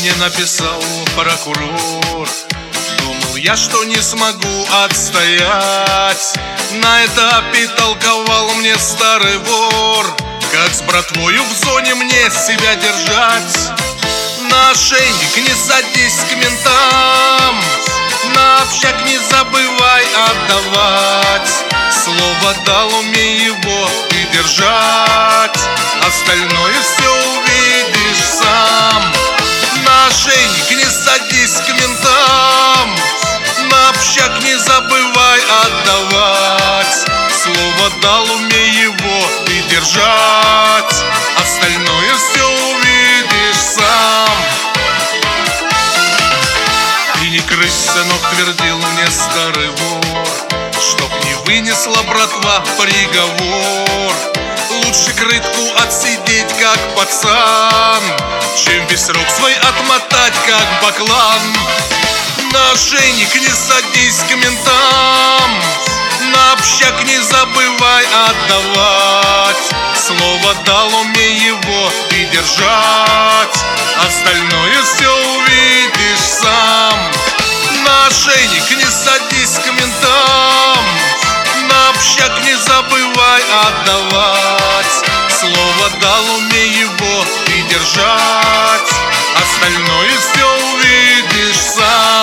мне написал прокурор. Думал я, что не смогу отстоять. На этапе толковал мне старый вор, как с братвою в зоне мне себя держать. На ошейник не садись к ментам, на общак не забывай отдавать. Слово дал, умей его ты держать, остальное все увидишь сам. На ошейник не садись к ментам, на общак не забывай отдавать. Слово дал, умей его ты держать, остальное все увидишь сам. Ты не крысь, сынок, твердил мне старый вор, чтоб не вынесла братва приговор. Лучше крытку отсидеть, как пацан, чем весь срок свой отмотать, как баклан. На ошейник не садись к ментам, на общак не забывай отдавать. Слово дал, умей его ты держать, остальное все увидишь сам. На ошейник не садись к ментам, на общак не забывай отдавать. Слово дал, умей его ты держать, остальное все увидишь сам.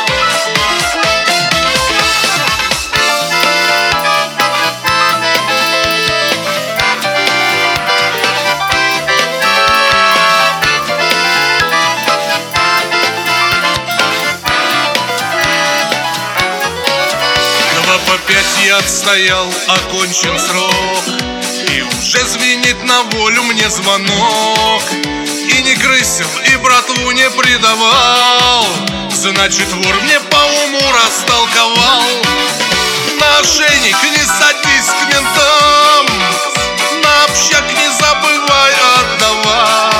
По 5 я отстоял, окончен срок, и уже звенит на волю мне звонок. И не крысил, и братву не предавал, значит вор мне по уму растолковал. На ошейник не садись к ментам, на общак не забывай отдавать.